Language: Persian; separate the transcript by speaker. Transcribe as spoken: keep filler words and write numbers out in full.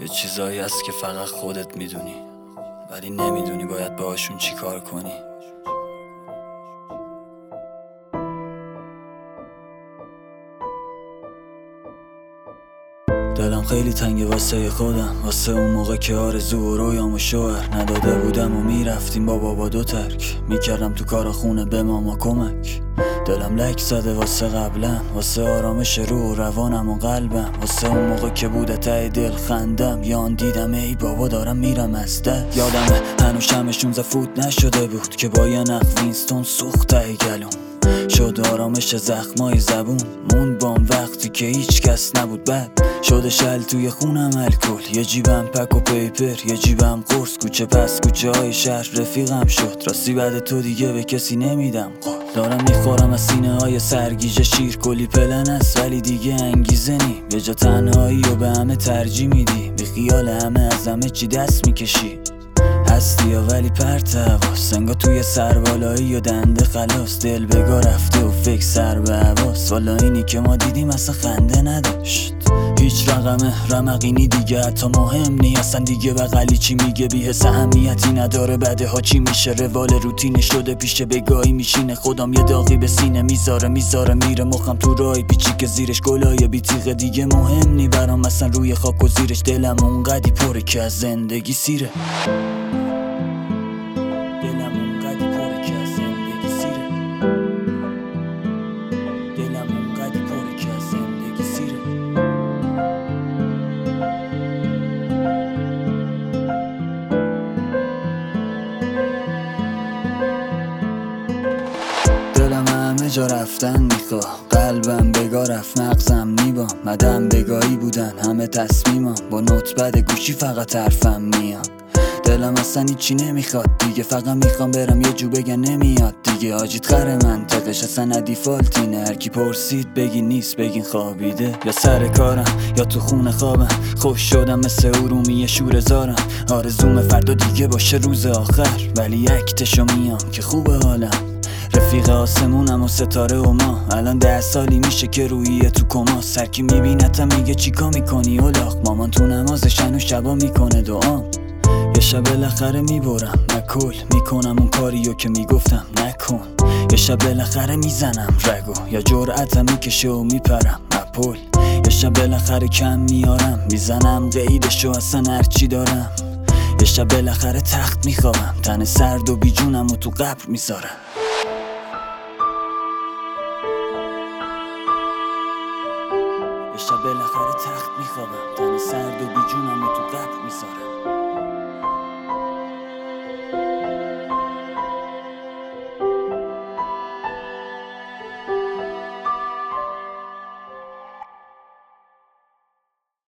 Speaker 1: یه چیزایی هست که فقط خودت میدونی، ولی نمیدونی باید باهاشون چی کار کنی. دلم خیلی تنگه واسه خودم، واسه اون موقع که آرزو و رویام و شوهر نداده بودم و میرفتیم با بابا دو ترک میکردم تو کار خونه به ماما کمک. دلم لک زده واسه قبلم، واسه آرامش روح و روانم و قلبم، واسه اون موقع که بوده ته دل خندم یان دیدم ای بابا دارم میرم از دست. یادمه هنوز شمشون زفوت نشده بود که با یه نخ وینستون سوخت ته گلوم شد آرامش زخمای زبون. موند بام وقتی که هیچ کس نبود، بد شده شل توی خونم الکل، یه جیبم پک و پیپر، یه جیبم قرص، کوچه پس کوچه های شهر رفیقم شد. راستی بعد تو دیگه به کسی نمیدم قول، دارم میخورم از سینه های سرگیجه شیر، کلی پلن است ولی دیگه انگیزه نیم، یه جا تنهایی و به همه ترجیح میدی، بی خیال همه از همه چی دست میکشی. هستی یا ولی پرت حواس، انگار توی سربالایی و دنده خلاص، دل بگاه رفته و فکر سر به حواس. والا اینی که ما دیدیم اصلا خنده نداشت، هیچ رقم رمقینی دیگه حتی مهم نی، اصلا دیگه بغلی چی میگه بی حس اهمیتی نداره، بعده ها چی میشه روال روتین شده پیش بگاهی میشینه، خودم یه داغی به سینه میذاره میذاره میره مخم تو رای پیچی که زیرش گلای بی تیغه دیگه مهم نی برام، اصلا روی خاک و زیرش دلم اونقدی پره که از زندگی سیره. همه جا رفتن میخواه، قلبم بگاه رفت مغزم نیبا، مدم بگاهی بودن همه تصمیمم، با نوت بد گوشی فقط حرفم میاد. دلم اصلا هیچی نمیخواد دیگه، فقط میخوام برم یه جو بگن نمیاد دیگه، آجیت خره منطقش اصلا دیفالتینه، هرکی پرسید بگین نیست بگین خوابیده، یا سر کارم یا تو خونه خوابم، خوش شدم مثل ارومی شور زارم، آرزوم فردا دیگه باشه روز آخر، ولی یکتشو میام که خوبه حالم، رفیق آسمونم و ستاره و ما، الان ده سالی میشه که رویه تو کما، سرکی میبینتم میگه چیکار میکنی اولاق، مامان تو نمازشن و شبا میکنه دعام، یه شب بالاخره میبرم نکل، میکنم اون کاریو که میگفتم نکن، یه شب بالاخره میزنم رگو، یا جرأتم میکشه و میپرم مپل، یه شب بالاخره کم میارم میزنم قیدشو اصلا هرچی دارم، یه شب بالاخره تخت میخوابم تن سرد و بیجونم و تو قبر میذارم. یه شب بالاخره تخت میخوابم تن سرد و بیجونم و تو قبر میذارم.